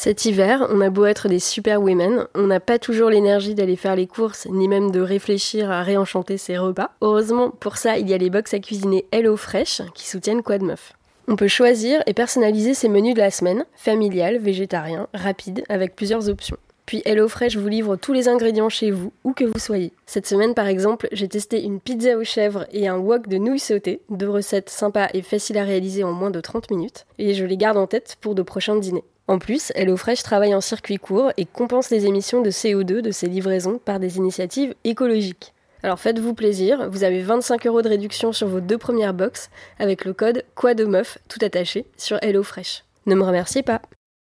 Cet hiver, on a beau être des super women, on n'a pas toujours l'énergie d'aller faire les courses, ni même de réfléchir à réenchanter ses repas. Heureusement, pour ça, il y a les box à cuisiner HelloFresh qui soutiennent Quoi de Meuf. On peut choisir et personnaliser ses menus de la semaine, familial, végétarien, rapide, avec plusieurs options. Puis HelloFresh vous livre tous les ingrédients chez vous, où que vous soyez. Cette semaine, par exemple, j'ai testé une pizza aux chèvres et un wok de nouilles sautées, 2 recettes sympas et faciles à réaliser en moins de 30 minutes, et je les garde en tête pour de prochains dîners. En plus, HelloFresh travaille en circuit court et compense les émissions de CO2 de ses livraisons par des initiatives écologiques. Alors faites-vous plaisir, vous avez 25 € de réduction sur vos 2 premières box avec le code QUADEMEUF, tout attaché, sur HelloFresh. Ne me remerciez pas.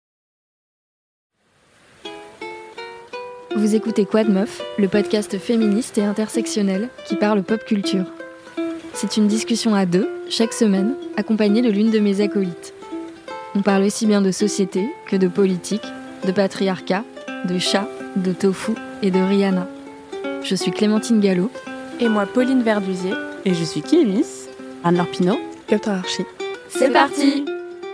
Vous écoutez Quoi de Meuf, le podcast féministe et intersectionnel qui parle pop culture. C'est une discussion à 2, chaque semaine, accompagnée de l'une de mes acolytes. On parle aussi bien de société que de politique, de patriarcat, de chat, de tofu et de Rihanna. Je suis Clémentine Gallo. Et moi, Pauline Verdusier. Et je suis Kémis. Anne-Laure Pinault. Captain Archie. C'est parti!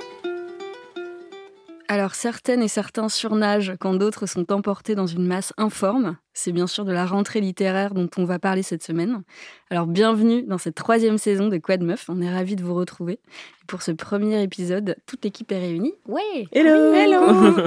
Alors certaines et certains surnagent quand d'autres sont emportés dans une masse informe. C'est bien sûr de la rentrée littéraire dont on va parler cette semaine. Alors bienvenue dans cette 3e saison de Quoi de Meuf, on est ravis de vous retrouver. Et pour ce premier épisode, toute l'équipe est réunie. Ouais. Hello. Hello.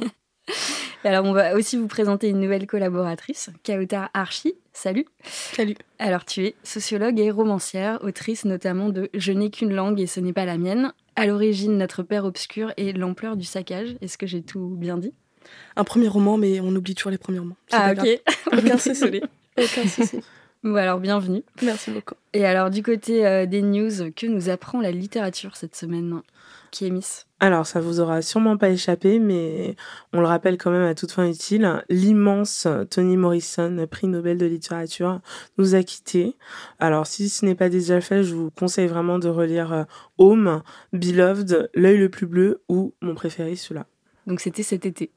Et alors on va aussi vous présenter une nouvelle collaboratrice, Kautar Archie. Salut. Salut. Alors tu es sociologue et romancière, autrice notamment de « Je n'ai qu'une langue et ce n'est pas la mienne », à l'origine Notre Père obscur et L'ampleur du saccage. Est-ce que j'ai tout bien dit ? Un premier roman, mais on oublie toujours les premiers romans. Ah ok. Aucun souci. Aucun souci. Bon alors bienvenue. Merci beaucoup. Et alors du côté des news, que nous apprend la littérature cette semaine ? Kémis. Alors, ça vous aura sûrement pas échappé, mais on le rappelle quand même à toute fin utile, l'immense Toni Morrison, prix Nobel de littérature, nous a quittés. Alors, si ce n'est pas déjà fait, je vous conseille vraiment de relire Home, Beloved, L'œil le plus bleu ou mon préféré, celui-là. Donc c'était cet été.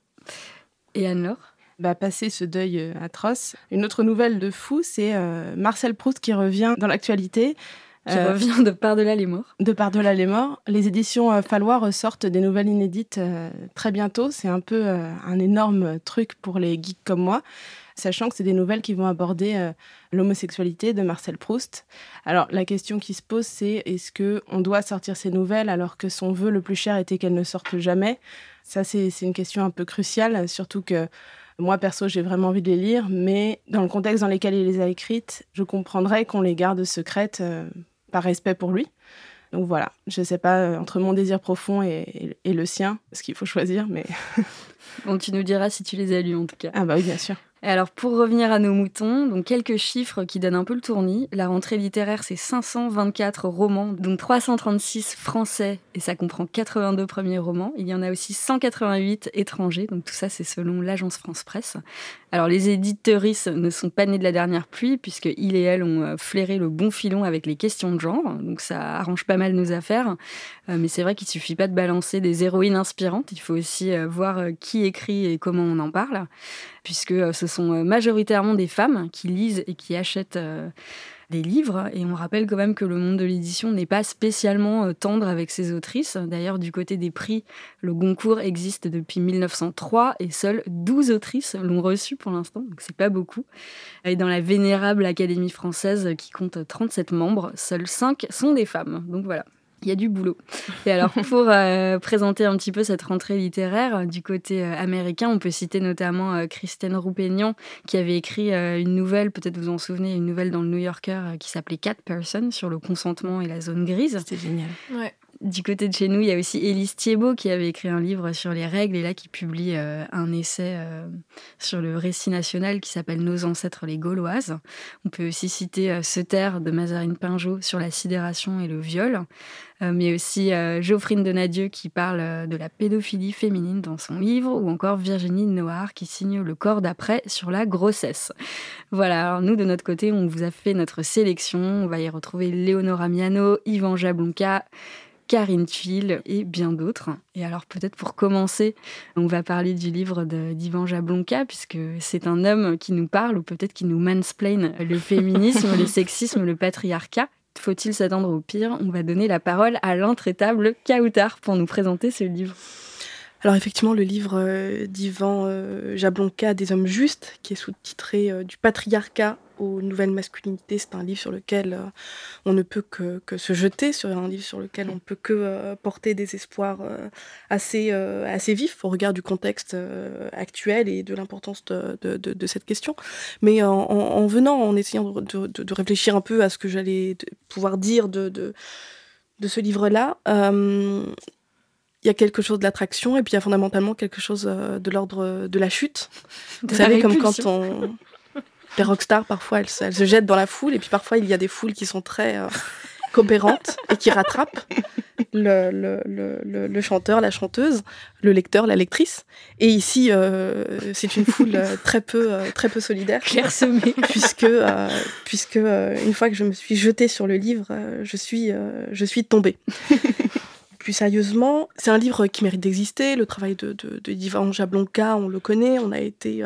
Et Anne-Laure ? Passer ce deuil atroce. Une autre nouvelle de fou, c'est Marcel Proust qui revient dans l'actualité. Qui revient de Par-delà les morts. De Par-delà les morts. Les éditions Fallois ressortent des nouvelles inédites très bientôt. C'est un peu un énorme truc pour les geeks comme moi, sachant que c'est des nouvelles qui vont aborder l'homosexualité de Marcel Proust. Alors, la question qui se pose, c'est est-ce qu'on doit sortir ces nouvelles alors que son vœu le plus cher était qu'elles ne sortent jamais ? Ça, c'est une question un peu cruciale, surtout que moi, perso, j'ai vraiment envie de les lire, mais dans le contexte dans lequel il les a écrites, je comprendrais qu'on les garde secrètes par respect pour lui. Donc voilà, je ne sais pas, entre mon désir profond et le sien, ce qu'il faut choisir, mais... Bon, tu nous diras si tu les as lus, en tout cas. Ah bah oui, bien sûr. Et alors, pour revenir à nos moutons, donc quelques chiffres qui donnent un peu le tournis. La rentrée littéraire, c'est 524 romans, dont 336 français, et ça comprend 82 premiers romans. Il y en a aussi 188 étrangers, donc tout ça, c'est selon l'agence France Presse. Alors, les éditrices ne sont pas nées de la dernière pluie, puisque ils et elles ont flairé le bon filon avec les questions de genre, donc ça arrange pas mal nos affaires. Mais c'est vrai qu'il suffit pas de balancer des héroïnes inspirantes, il faut aussi voir qui écrit et comment on en parle, puisque ce sont majoritairement des femmes qui lisent et qui achètent des livres. Et on rappelle quand même que le monde de l'édition n'est pas spécialement tendre avec ses autrices. D'ailleurs, du côté des prix, le Goncourt existe depuis 1903 et seules 12 autrices l'ont reçu pour l'instant, donc c'est pas beaucoup. Et dans la vénérable Académie française, qui compte 37 membres, seules 5 sont des femmes. Donc voilà. Il y a du boulot. Et alors, pour présenter un petit peu cette rentrée littéraire, du côté américain, on peut citer notamment Kristen Roupenian, qui avait écrit une nouvelle, peut-être vous en souvenez, une nouvelle dans le New Yorker qui s'appelait Cat Person, sur le consentement et la zone grise. C'était génial. Ouais. Du côté de chez nous, il y a aussi Élise Thiebaud qui avait écrit un livre sur les règles et là qui publie un essai sur le récit national qui s'appelle Nos ancêtres les Gauloises. On peut aussi citer Se taire de Mazarine Pinjot sur la sidération et le viol, mais aussi Geoffrine Donadieu qui parle de la pédophilie féminine dans son livre, ou encore Virginie Noir qui signe Le corps d'après sur la grossesse. Voilà, alors nous de notre côté, on vous a fait notre sélection. On va y retrouver Léonora Miano, Yvan Jablonka, Karine Thuil et bien d'autres. Et alors peut-être pour commencer, on va parler du livre d'Yvan Jablonka, puisque c'est un homme qui nous parle, ou peut-être qui nous mansplain le féminisme, le sexisme, le patriarcat. Faut-il s'attendre au pire ? On va donner la parole à l'intraitable Kautar pour nous présenter ce livre. Alors effectivement, le livre d'Yvan Jablonka, Des hommes justes, qui est sous-titré Du patriarcat aux nouvelles masculinités, c'est un livre sur lequel on ne peut que se jeter, sur un livre sur lequel on ne peut que porter des espoirs assez vifs au regard du contexte actuel et de l'importance de cette question. Mais en essayant de réfléchir un peu à ce que j'allais pouvoir dire de ce livre-là, il y a quelque chose de l'attraction et puis il y a fondamentalement quelque chose de l'ordre de la chute. Vous savez, comme quand les rockstars, parfois, elles se jettent dans la foule et puis parfois, il y a des foules qui sont très coopérantes et qui rattrapent le chanteur, la chanteuse, le lecteur, la lectrice. Et ici, c'est une foule très peu solidaire. Clairsemée. Puisque une fois que je me suis jetée sur le livre, je suis tombée. Plus sérieusement, c'est un livre qui mérite d'exister. Le travail de Yvan Jablonka, on le connaît. On a été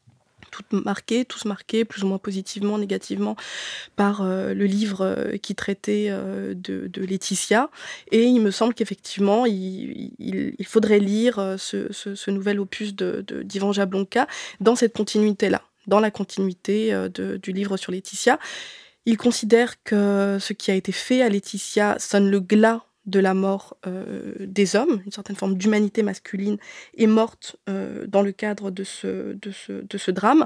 tous marqués, plus ou moins positivement, négativement, par le livre qui traitait de Laetitia. Et il me semble qu'effectivement, il faudrait lire ce nouvel opus d'Yvan Jablonka dans cette continuité-là, dans la continuité du livre sur Laetitia. Il considère que ce qui a été fait à Laetitia sonne le glas de la mort des hommes, une certaine forme d'humanité masculine est morte dans le cadre de ce drame.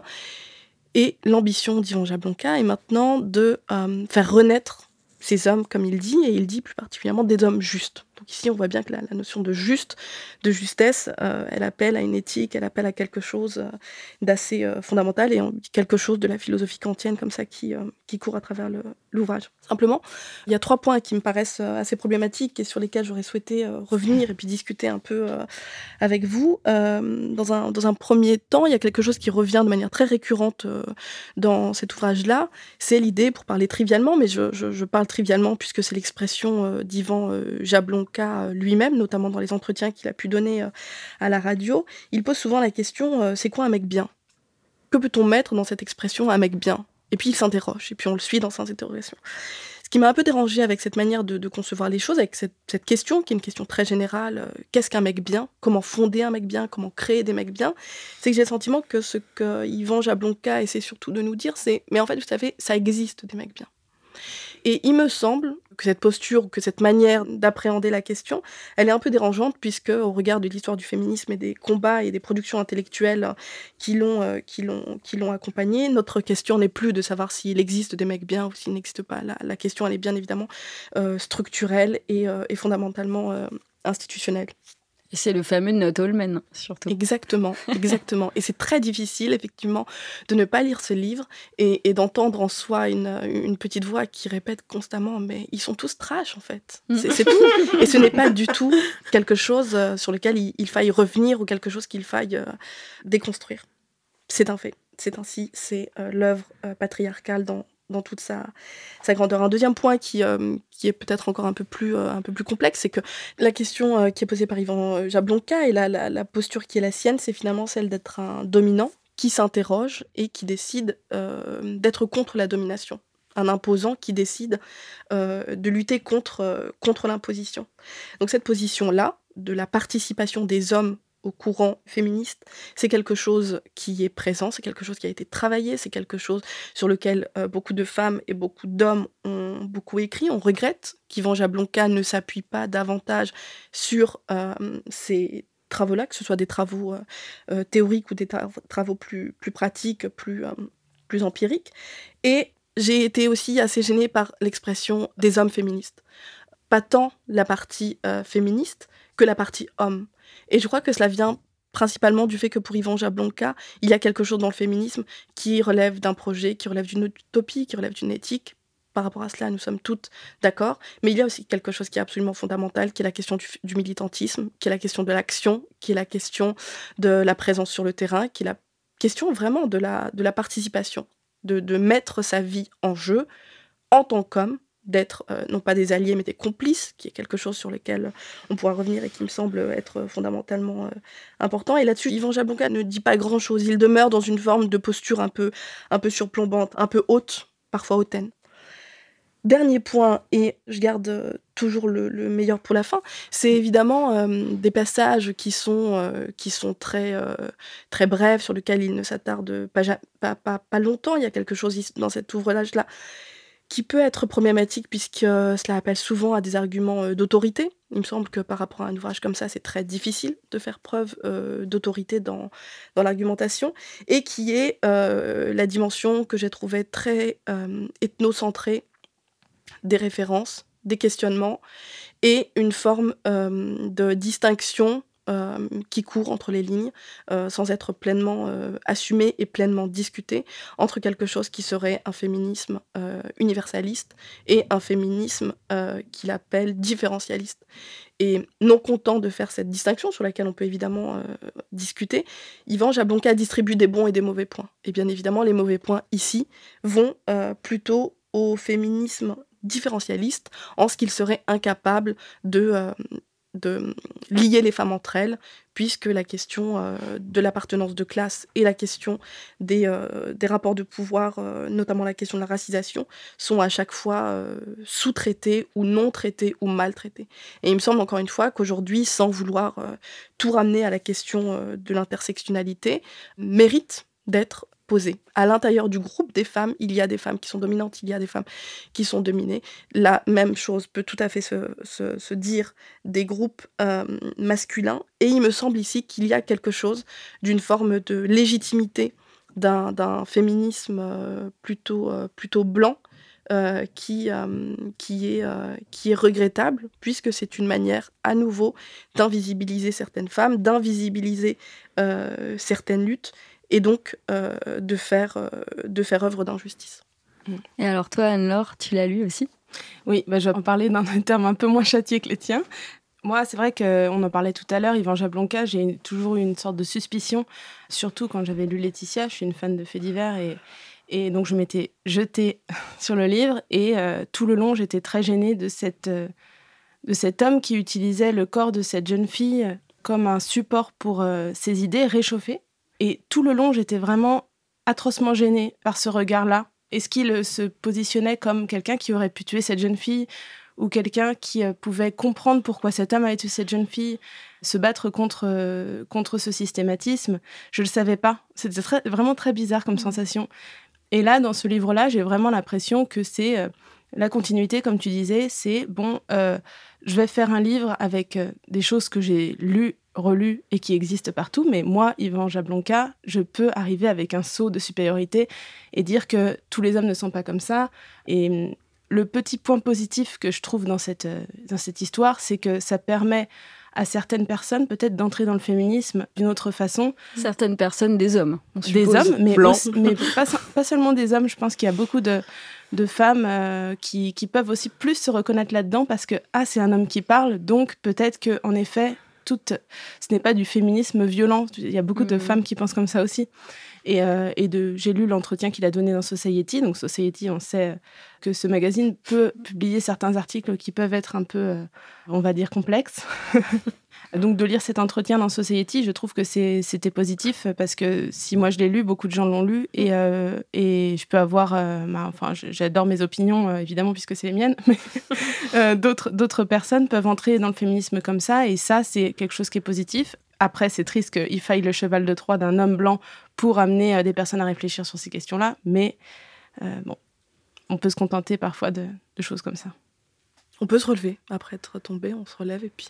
Et l'ambition d'Yvan Jablonka est maintenant de faire renaître ces hommes, comme il dit, et il dit plus particulièrement des hommes justes. Donc ici, on voit bien que la notion de justesse, elle appelle à une éthique, elle appelle à quelque chose d'assez fondamental, et quelque chose de la philosophie kantienne comme ça qui court à travers l'ouvrage. Simplement, il y a 3 points qui me paraissent assez problématiques et sur lesquels j'aurais souhaité revenir et puis discuter un peu avec vous. Dans un premier temps, il y a quelque chose qui revient de manière très récurrente dans cet ouvrage-là, c'est l'idée, pour parler trivialement, mais je parle trivialement puisque c'est l'expression d'Yvan Jablonka lui-même, notamment dans les entretiens qu'il a pu donner à la radio. Il pose souvent la question, c'est quoi un mec bien ? Que peut-on mettre dans cette expression, un mec bien ? Et puis il s'interroge, et puis on le suit dans ses interrogations. Ce qui m'a un peu dérangée avec cette manière de concevoir les choses, avec cette question, qui est une question très générale, qu'est-ce qu'un mec bien ? Comment fonder un mec bien ? Comment créer des mecs bien ? C'est que j'ai le sentiment que ce que Yvan Jablonka essaie surtout de nous dire, c'est, mais en fait, vous savez, ça existe des mecs bien. Et il me semble que cette posture, que cette manière d'appréhender la question, elle est un peu dérangeante, puisque au regard de l'histoire du féminisme et des combats et des productions intellectuelles qui l'ont accompagné, notre question n'est plus de savoir s'il existe des mecs bien ou s'il n'existe pas. La question, elle est bien évidemment structurelle et fondamentalement institutionnelle. Et c'est le fameux not all men, surtout. Exactement. Et c'est très difficile, effectivement, de ne pas lire ce livre et d'entendre en soi une petite voix qui répète constamment « mais ils sont tous trash, en fait ». C'est tout. Et ce n'est pas du tout quelque chose sur lequel il faille revenir ou quelque chose qu'il faille déconstruire. C'est un fait. C'est ainsi. C'est l'œuvre patriarcale dans toute sa grandeur. Un deuxième point qui est peut-être encore un peu plus complexe, c'est que la question qui est posée par Yvan Jablonka et la posture qui est la sienne, c'est finalement celle d'être un dominant qui s'interroge et qui décide d'être contre la domination. Un imposant qui décide de lutter contre l'imposition. Donc cette position-là, de la participation des hommes au courant féministe, c'est quelque chose qui est présent, c'est quelque chose qui a été travaillé, c'est quelque chose sur lequel beaucoup de femmes et beaucoup d'hommes ont beaucoup écrit. On regrette qu'Yvan Jablonka ne s'appuie pas davantage sur ces travaux-là, que ce soit des travaux théoriques ou des travaux plus pratiques, plus empiriques. Et j'ai été aussi assez gênée par l'expression des hommes féministes. Pas tant la partie féministe que la partie homme. Et je crois que cela vient principalement du fait que pour Yvan Jablonka, il y a quelque chose dans le féminisme qui relève d'un projet, qui relève d'une utopie, qui relève d'une éthique. Par rapport à cela, nous sommes toutes d'accord. Mais il y a aussi quelque chose qui est absolument fondamental, qui est la question du militantisme, qui est la question de l'action, qui est la question de la présence sur le terrain, qui est la question vraiment de la participation, de mettre sa vie en jeu en tant qu'homme, d'être non pas des alliés mais des complices, qui est quelque chose sur lequel on pourra revenir et qui me semble être fondamentalement important. Et là-dessus, Yvan Jablonka ne dit pas grand-chose. Il demeure dans une forme de posture un peu surplombante, un peu haute, parfois hautaine. Dernier point, et je garde toujours le meilleur pour la fin, c'est évidemment des passages qui sont très, très brefs, sur lesquels il ne s'attarde pas longtemps. Il y a quelque chose dans cet ouvrage-là qui peut être problématique, puisque cela appelle souvent à des arguments d'autorité. Il me semble que par rapport à un ouvrage comme ça, c'est très difficile de faire preuve d'autorité dans l'argumentation, et qui est la dimension que j'ai trouvée très ethnocentrée des références, des questionnements, et une forme de distinction qui court entre les lignes, sans être pleinement assumée et pleinement discutée, entre quelque chose qui serait un féminisme universaliste et un féminisme qu'il appelle différentialiste. Et non content de faire cette distinction, sur laquelle on peut évidemment discuter, Yvan Jablonka distribue des bons et des mauvais points. Et bien évidemment, les mauvais points ici vont plutôt au féminisme différentialiste, en ce qu'il serait incapable de lier les femmes entre elles, puisque la question de l'appartenance de classe et la question des rapports de pouvoir, notamment la question de la racisation, sont à chaque fois sous-traitées ou non traitées ou maltraitées. Et il me semble encore une fois qu'aujourd'hui, sans vouloir tout ramener à la question de l'intersectionnalité, mérite d'être posée. À l'intérieur du groupe des femmes, il y a des femmes qui sont dominantes, il y a des femmes qui sont dominées. La même chose peut tout à fait se dire des groupes masculins. Et il me semble ici qu'il y a quelque chose d'une forme de légitimité d'un féminisme plutôt blanc, qui est regrettable, puisque c'est une manière à nouveau d'invisibiliser certaines femmes, d'invisibiliser certaines luttes, et donc de faire œuvre d'injustice. Et alors toi, Anne-Laure, tu l'as lu aussi ? Oui, je vais en parler dans un terme un peu moins châtié que les tiens. Moi, c'est vrai qu'on en parlait tout à l'heure, Yvan Jablonka, j'ai toujours eu une sorte de suspicion, surtout quand j'avais lu Laetitia, je suis une fan de faits divers, et donc je m'étais jetée sur le livre, et tout le long, j'étais très gênée de cet homme qui utilisait le corps de cette jeune fille comme un support pour ses idées réchauffées. Et tout le long, j'étais vraiment atrocement gênée par ce regard-là. Est-ce qu'il se positionnait comme quelqu'un qui aurait pu tuer cette jeune fille, ou quelqu'un qui pouvait comprendre pourquoi cet homme avait tué cette jeune fille, se battre contre ce systématisme? Je ne le savais pas. C'était vraiment très bizarre comme sensation. Et là, dans ce livre-là, j'ai vraiment l'impression que c'est la continuité, comme tu disais. C'est, je vais faire un livre avec des choses que j'ai lues, relus et qui existent partout, mais moi, Yvan Jablonka, je peux arriver avec un sceau de supériorité et dire que tous les hommes ne sont pas comme ça. Et le petit point positif que je trouve dans cette histoire, c'est que ça permet à certaines personnes peut-être d'entrer dans le féminisme d'une autre façon. Certaines personnes, des hommes, on suppose. Des hommes, mais pas seulement des hommes. Je pense qu'il y a beaucoup de femmes qui peuvent aussi plus se reconnaître là-dedans, parce que c'est un homme qui parle, donc peut-être qu'en effet, ce n'est pas du féminisme violent. Il y a beaucoup de femmes qui pensent comme ça aussi. Et j'ai lu l'entretien qu'il a donné dans Society. Donc Society, on sait que ce magazine peut publier certains articles qui peuvent être un peu, on va dire, complexes. Donc de lire cet entretien dans Society, je trouve que c'était positif, parce que si moi je l'ai lu, beaucoup de gens l'ont lu, et je peux avoir, j'adore mes opinions évidemment puisque c'est les miennes, mais d'autres personnes peuvent entrer dans le féminisme comme ça, et ça c'est quelque chose qui est positif. Après, c'est triste qu'il faille le cheval de Troie d'un homme blanc pour amener des personnes à réfléchir sur ces questions-là, mais on peut se contenter parfois de choses comme ça. On peut se relever. Après être tombé, on se relève, et puis...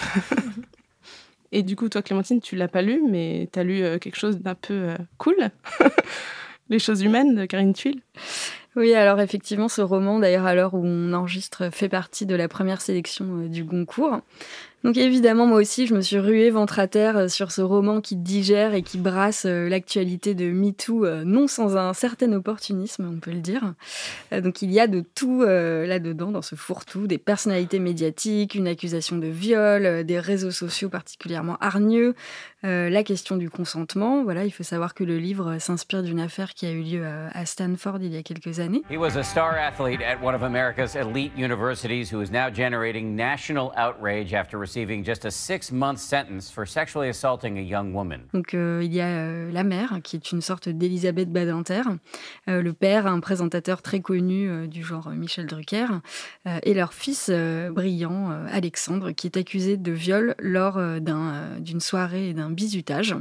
Et du coup, toi, Clémentine, tu l'as pas lu, mais tu as lu quelque chose d'un peu cool. Les choses humaines de Karine Thuil. Oui, alors effectivement, ce roman, d'ailleurs, à l'heure où on enregistre, fait partie de la première sélection du Goncourt. Donc évidemment, moi aussi, je me suis ruée ventre à terre sur ce roman qui digère et qui brasse l'actualité de MeToo, non sans un certain opportunisme, on peut le dire. Donc il y a de tout là-dedans, dans ce fourre-tout, des personnalités médiatiques, une accusation de viol, des réseaux sociaux particulièrement hargneux, la question du consentement. Voilà, il faut savoir que le livre s'inspire d'une affaire qui a eu lieu à Stanford il y a quelques années. He was a star athlete at one of America's elite universities who is now generating national outrage after receiving just a 6-month sentence for sexually assaulting a young woman. Donc il y a la mère, qui est une sorte d'Elisabeth Badinter, le père, un présentateur très connu du genre Michel Drucker, et leur fils brillant, Alexandre, qui est accusé de viol lors d'une soirée et d'un bizutage.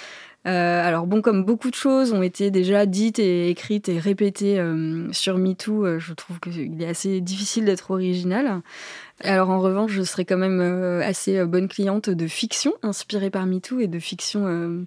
Alors bon, comme beaucoup de choses ont été déjà dites et écrites et répétées sur MeToo, je trouve qu'il est assez difficile d'être original. Alors en revanche, je serais quand même assez bonne cliente de fiction inspirée par MeToo et de fiction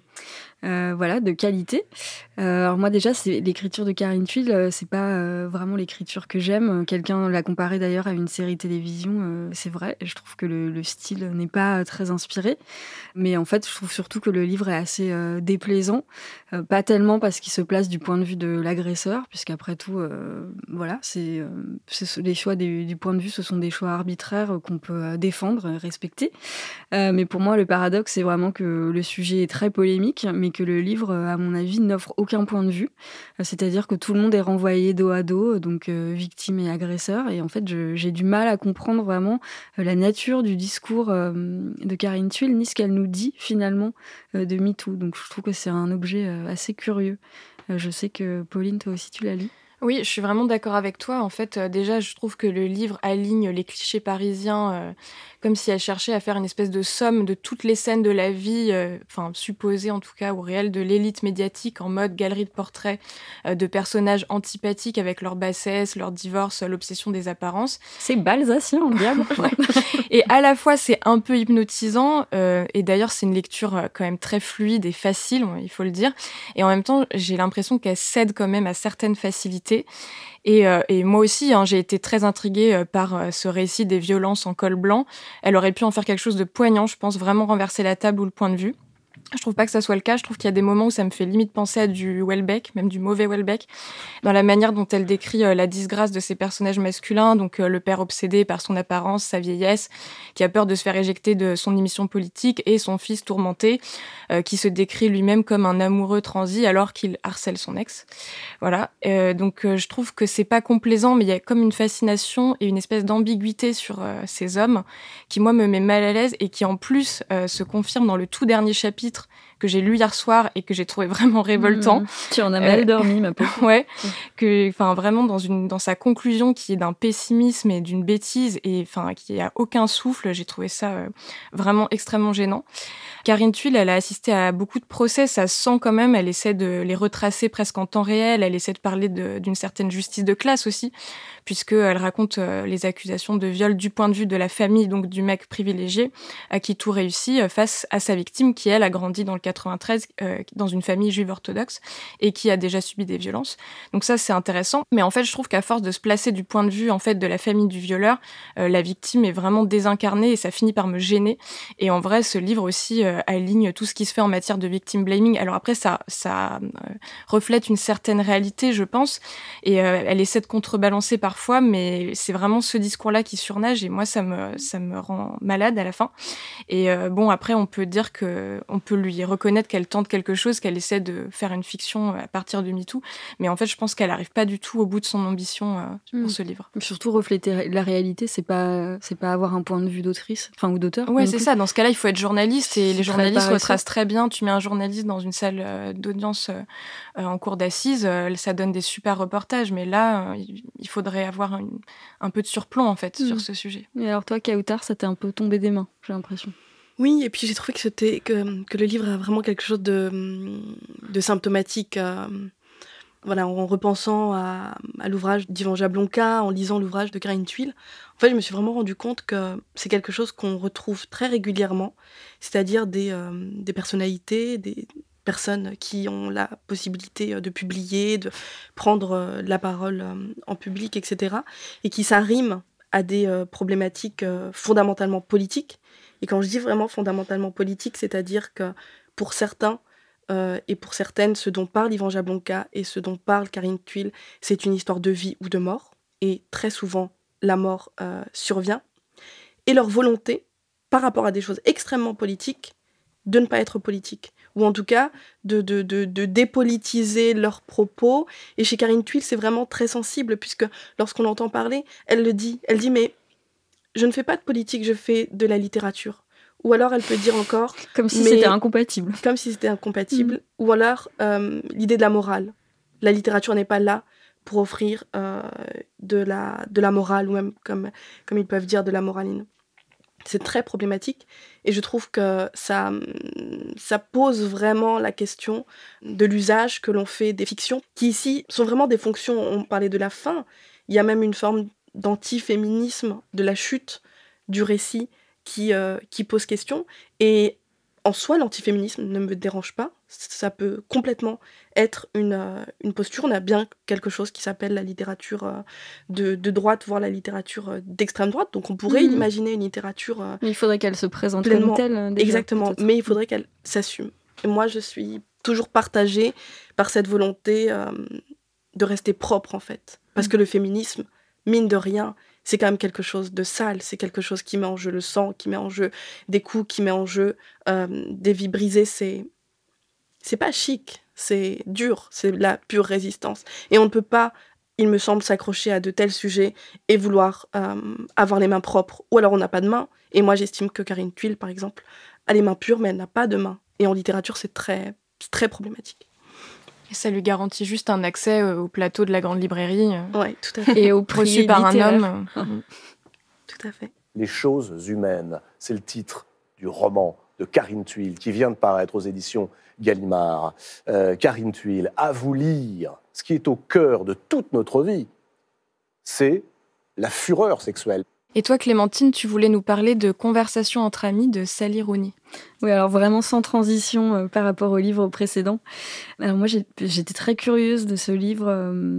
de qualité. Alors moi déjà, c'est l'écriture de Karine Thuil, c'est pas vraiment l'écriture que j'aime. Quelqu'un l'a comparée d'ailleurs à une série télévision, c'est vrai. Je trouve que le style n'est pas très inspiré, mais en fait, je trouve surtout que le livre est assez déplaisant. Pas tellement parce qu'il se place du point de vue de l'agresseur, puisqu'après tout, c'est les choix du point de vue, ce sont des choix arbitraires qu'on peut défendre, respecter. Mais pour moi, le paradoxe, c'est vraiment que le sujet est très polémique, mais que le livre, à mon avis, n'offre aucun point de vue. C'est-à-dire que tout le monde est renvoyé dos à dos, donc victime et agresseur. Et en fait, j'ai du mal à comprendre vraiment la nature du discours de Karine Thuil, ni ce qu'elle nous dit finalement de MeToo. Donc je trouve que c'est un objet assez curieux. Je sais que Pauline, toi aussi, tu l'as lu. Oui, je suis vraiment d'accord avec toi. En fait, déjà, je trouve que le livre aligne les clichés parisiens comme si elle cherchait à faire une espèce de somme de toutes les scènes de la vie, supposées en tout cas, ou réelles, de l'élite médiatique en mode galerie de portraits de personnages antipathiques avec leur bassesse, leur divorce, l'obsession des apparences. C'est balsacien, diable. Ouais. Et à la fois, c'est un peu hypnotisant, et d'ailleurs, c'est une lecture quand même très fluide et facile, il faut le dire. Et en même temps, j'ai l'impression qu'elle cède quand même à certaines facilités. Et moi aussi, j'ai été très intriguée par ce récit des violences en col blanc. Elle aurait pu en faire quelque chose de poignant, je pense, vraiment renverser la table ou le point de vue. Je trouve pas que ça soit le cas. Je trouve qu'il y a des moments où ça me fait limite penser à du Houellebecq, même du mauvais Houellebecq, dans la manière dont elle décrit la disgrâce de ces personnages masculins, donc le père obsédé par son apparence, sa vieillesse, qui a peur de se faire éjecter de son émission politique, et son fils tourmenté, qui se décrit lui-même comme un amoureux transi alors qu'il harcèle son ex. Voilà. Donc je trouve que c'est pas complaisant, mais il y a comme une fascination et une espèce d'ambiguïté sur ces hommes qui, moi, me met mal à l'aise et qui, en plus, se confirme dans le tout dernier chapitre que j'ai lu hier soir et que j'ai trouvé vraiment révoltant. Tu en as mal dormi, ma pauvre. Ouais, vraiment dans sa conclusion qui est d'un pessimisme et d'une bêtise et qui a aucun souffle, j'ai trouvé ça vraiment extrêmement gênant. Karine Thuil, elle a assisté à beaucoup de procès, ça se sent quand même, elle essaie de les retracer presque en temps réel, elle essaie de parler d'une certaine justice de classe aussi, puisqu'elle raconte les accusations de viol du point de vue de la famille, donc du mec privilégié, à qui tout réussit face à sa victime, qui elle a grandi dans le 93 dans une famille juive orthodoxe et qui a déjà subi des violences. Donc ça, c'est intéressant. Mais en fait, je trouve qu'à force de se placer du point de vue en fait de la famille du violeur, la victime est vraiment désincarnée et ça finit par me gêner. Et en vrai, ce livre aussi aligne tout ce qui se fait en matière de victim blaming. Alors après, ça reflète une certaine réalité, je pense, et elle essaie de contrebalancer parfois, mais c'est vraiment ce discours-là qui surnage et moi, ça me rend malade à la fin. Et après, on peut dire qu'on peut lui reconnaître qu'elle tente quelque chose, qu'elle essaie de faire une fiction à partir de MeToo, mais en fait, je pense qu'elle n'arrive pas du tout au bout de son ambition pour ce livre. Surtout refléter la réalité, c'est pas avoir un point de vue d'autrice, ou d'auteur. Ouais, c'est ça. Dans ce cas-là, il faut être journaliste et les journalistes retracent très bien. Tu mets un journaliste dans une salle d'audience en cour d'assises, ça donne des super reportages, mais là, il faudrait avoir un peu de surplomb en fait sur ce sujet. Et alors toi, Kautar, ça t'est un peu tombé des mains, j'ai l'impression. Oui, et puis j'ai trouvé que le livre a vraiment quelque chose de symptomatique. En repensant à l'ouvrage d'Yvan Jablonka, en lisant l'ouvrage de Karine Thuil, en fait, je me suis vraiment rendu compte que c'est quelque chose qu'on retrouve très régulièrement, c'est-à-dire des personnalités, des personnes qui ont la possibilité de publier, de prendre la parole en public, etc., et qui s'arriment à des problématiques fondamentalement politiques. Et quand je dis vraiment fondamentalement politique, c'est-à-dire que pour certains et pour certaines, ce dont parle Yvan Jablonka et ce dont parle Karine Thuil, c'est une histoire de vie ou de mort. Et très souvent, la mort survient. Et leur volonté, par rapport à des choses extrêmement politiques, de ne pas être politique. Ou en tout cas, de dépolitiser leurs propos. Et chez Karine Thuil, c'est vraiment très sensible, puisque lorsqu'on l'entend parler, elle le dit. Elle dit, mais je ne fais pas de politique, je fais de la littérature. Ou alors elle peut dire encore... Comme si c'était incompatible. Comme si c'était incompatible. Ou alors l'idée de la morale. La littérature n'est pas là pour offrir de la morale, ou même, comme ils peuvent dire, de la moraline. C'est très problématique. Et je trouve que ça pose vraiment la question de l'usage que l'on fait des fictions, qui ici sont vraiment des fonctions. On parlait de la fin. Il y a même une forme d'antiféminisme, de la chute du récit qui pose question. Et en soi, l'antiféminisme ne me dérange pas. Ça peut complètement être une posture. On a bien quelque chose qui s'appelle la littérature de droite, voire la littérature d'extrême droite. Donc on pourrait imaginer une littérature... Mais il faudrait qu'elle se présente pleinement, comme telle. Déjà, exactement, peut-être. mais il faudrait qu'elle s'assume. Et moi, je suis toujours partagée par cette volonté de rester propre, en fait. Parce que le féminisme, mine de rien, c'est quand même quelque chose de sale, c'est quelque chose qui met en jeu le sang, qui met en jeu des coups, qui met en jeu des vies brisées. C'est pas chic, c'est dur, c'est la pure résistance. Et on ne peut pas, il me semble, s'accrocher à de tels sujets et vouloir avoir les mains propres. Ou alors on n'a pas de mains. Et moi, j'estime que Karine Thuil, par exemple, a les mains pures, mais elle n'a pas de mains. Et en littérature, c'est très problématique. Et ça lui garantit juste un accès au plateau de la grande librairie. Oui, tout à fait. Et au prix reçu par un littéraire. homme. Tout à fait. Les choses humaines, c'est le titre du roman de Karine Thuil qui vient de paraître aux éditions Gallimard. Karine Thuil, à vous lire, ce qui est au cœur de toute notre vie, c'est la fureur sexuelle. Et toi, Clémentine, tu voulais nous parler de Conversations entre amis de Sally Rooney. Oui, alors vraiment sans transition par rapport au livre précédent. Alors moi, j'étais très curieuse de ce livre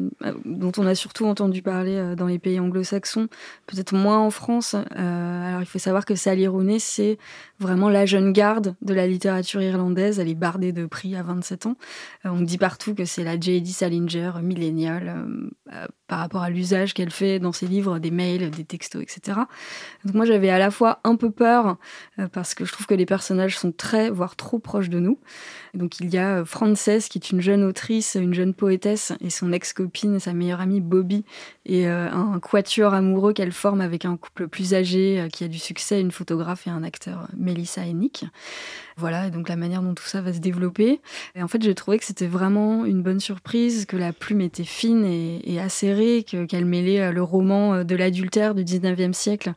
dont on a surtout entendu parler dans les pays anglo-saxons, peut-être moins en France. Alors il faut savoir que Sally Rooney, c'est vraiment la jeune garde de la littérature irlandaise. Elle est bardée de prix à 27 ans. On dit partout que c'est la J.D. Salinger milléniale par rapport à l'usage qu'elle fait dans ses livres, des mails, des textos, etc. Donc moi, j'avais à la fois un peu peur parce que je trouve que les personnages sont très, voire trop proches de nous. Donc il y a Frances, qui est une jeune autrice, une jeune poétesse, et son ex-copine, sa meilleure amie Bobby, et un quatuor amoureux qu'elle forme avec un couple plus âgé qui a du succès, une photographe et un acteur, Melissa et Nick. Voilà, et donc la manière dont tout ça va se développer. Et en fait, j'ai trouvé que c'était vraiment une bonne surprise, que la plume était fine et acérée, qu'elle mêlait le roman de l'adultère du 19e siècle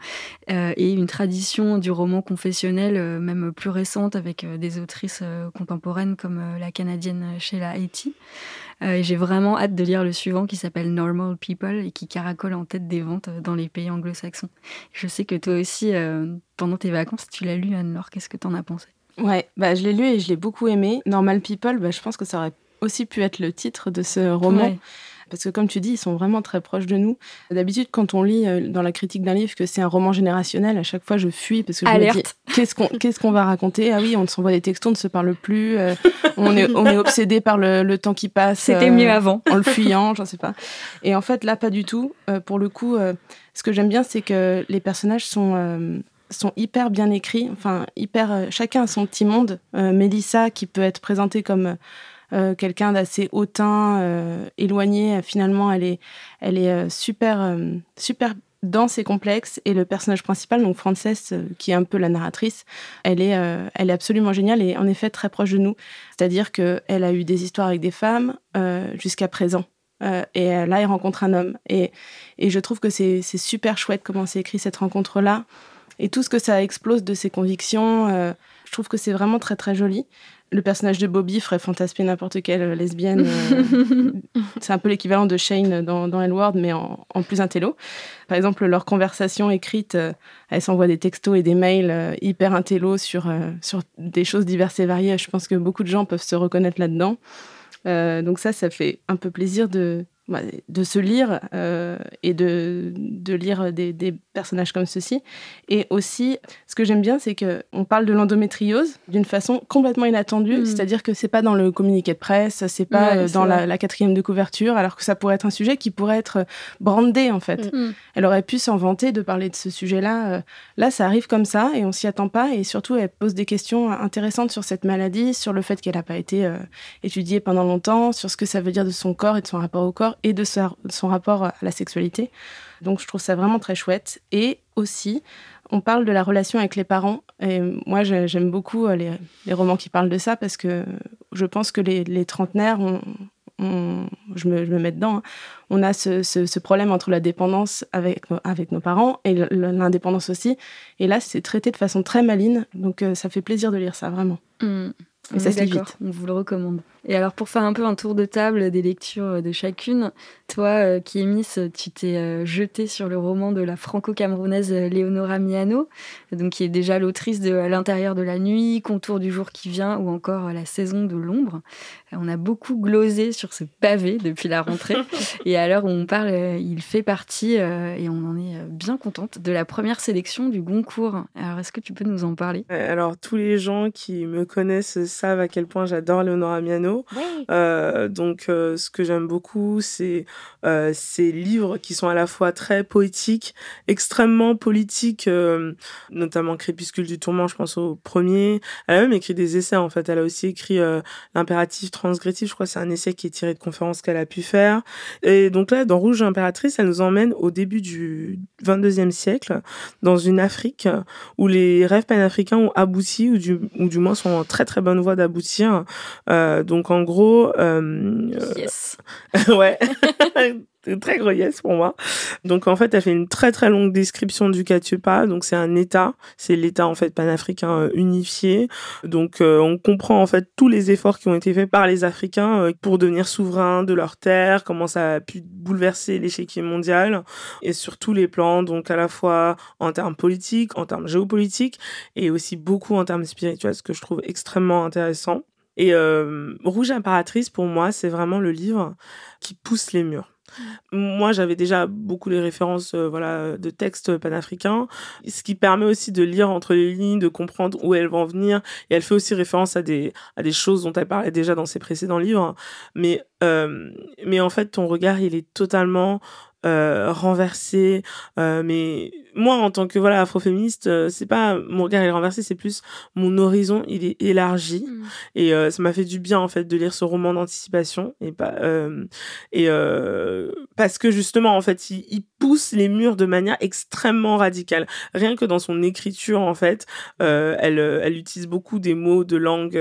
et une tradition du roman confessionnel, même plus récente, avec des autrices contemporaines comme la canadienne Sheila Heti. Et j'ai vraiment hâte de lire le suivant qui s'appelle Normal People et qui caracole en tête des ventes dans les pays anglo-saxons. Je sais que toi aussi, pendant tes vacances, tu l'as lu, Anne-Laure. Qu'est-ce que t'en as pensé ? Ouais, je l'ai lu et je l'ai beaucoup aimé. Normal People, je pense que ça aurait aussi pu être le titre de ce roman. Ouais. Parce que comme tu dis, ils sont vraiment très proches de nous. D'habitude, quand on lit dans la critique d'un livre que c'est un roman générationnel, à chaque fois je fuis parce que je me dis qu'est-ce qu'on va raconter ? Ah oui, on s'envoie des textos, on ne se parle plus, on est obsédé par le temps qui passe. C'était mieux avant. En le fuyant, j'en sais pas. Et en fait, là, pas du tout. Pour le coup, ce que j'aime bien, c'est que les personnages sont hyper bien écrits, chacun a son petit monde. Mélissa, qui peut être présentée comme quelqu'un d'assez hautain, éloigné, finalement, elle est super dense et complexe. Et le personnage principal, donc Frances, qui est un peu la narratrice, elle est absolument géniale et en effet très proche de nous. C'est-à-dire qu'elle a eu des histoires avec des femmes jusqu'à présent. Et là, elle rencontre un homme. Et je trouve que c'est super chouette comment c'est écrit cette rencontre-là. Et tout ce que ça explose de ses convictions, je trouve que c'est vraiment très très joli. Le personnage de Bobby ferait fantasmer n'importe quelle lesbienne. C'est un peu l'équivalent de Shane dans L-Word, mais en plus intello. Par exemple, leur conversation écrite, elles s'envoient des textos et des mails hyper intello sur des choses diverses et variées. Je pense que beaucoup de gens peuvent se reconnaître là-dedans. Donc ça fait un peu plaisir de se lire et de lire des personnages comme ceux-ci. Et aussi, ce que j'aime bien, c'est qu'on parle de l'endométriose d'une façon complètement inattendue, c'est-à-dire que c'est pas dans le communiqué de presse, c'est pas dans la 4e de couverture, alors que ça pourrait être un sujet qui pourrait être brandé, en fait. Elle aurait pu s'en vanter de parler de ce sujet-là. Là, ça arrive comme ça, et on s'y attend pas, et surtout, elle pose des questions intéressantes sur cette maladie, sur le fait qu'elle n'a pas été étudiée pendant longtemps, sur ce que ça veut dire de son corps et de son rapport au corps. peur et de son rapport à la sexualité. Donc je trouve ça vraiment très chouette. Et aussi, on parle de la relation avec les parents. Et moi, j'aime beaucoup les romans qui parlent de ça parce que je pense que les trentenaires, je me mets dedans, hein, on a ce problème entre la dépendance avec nos parents et l'indépendance aussi. Et là, c'est traité de façon très maligne. Donc ça fait plaisir de lire ça, vraiment. Et ça se lit vite. On vous le recommande. Et alors, pour faire un peu un tour de table des lectures de chacune, toi, Kémis, tu t'es jetée sur le roman de la franco-camerounaise Léonora Miano, donc qui est déjà l'autrice de À l'intérieur de la nuit, Contour du jour qui vient ou encore La saison de l'ombre. On a beaucoup glosé sur ce pavé depuis la rentrée. Et à l'heure où on parle, il fait partie, et on en est bien contente, de la première sélection du Goncourt. Alors, est-ce que tu peux nous en parler ? Alors, tous les gens qui me connaissent savent à quel point j'adore Léonora Miano. Oui. Donc, ce que j'aime beaucoup, c'est ces livres qui sont à la fois très poétiques, extrêmement politiques, notamment Crépuscule du tourment, je pense au premier. Elle a même écrit des essais, en fait. Elle a aussi écrit L'impératif transgressif, je crois que c'est un essai qui est tiré de conférences qu'elle a pu faire. Et donc là, dans Rouge impératrice, elle nous emmène au début du 22e siècle, dans une Afrique où les rêves panafricains ont abouti, ou du moins sont en très très bonne voie d'aboutir. Donc en gros... Yes. Ouais. Très gros yes pour moi. Donc en fait, elle fait une très très longue description du Katiopa. Donc c'est un État, c'est l'État en fait panafricain unifié. Donc on comprend en fait tous les efforts qui ont été faits par les Africains pour devenir souverains de leurs terres, comment ça a pu bouleverser l'échiquier mondial et sur tous les plans. Donc à la fois en termes politiques, en termes géopolitiques et aussi beaucoup en termes spirituels, ce que je trouve extrêmement intéressant. Et Rouge impératrice, pour moi, c'est vraiment le livre qui pousse les murs. Moi, j'avais déjà beaucoup les références de textes panafricains, ce qui permet aussi de lire entre les lignes, de comprendre où elles vont venir. Et elle fait aussi référence à des choses dont elle parlait déjà dans ses précédents livres. Mais en fait, ton regard, il est totalement renversé. Mais moi, en tant que afroféministe, c'est pas mon regard est renversé, c'est plus mon horizon, il est élargi. Et ça m'a fait du bien en fait de lire ce roman d'anticipation et pas parce que justement en fait il pousse les murs de manière extrêmement radicale. Rien que dans son écriture en fait, elle utilise beaucoup des mots de langue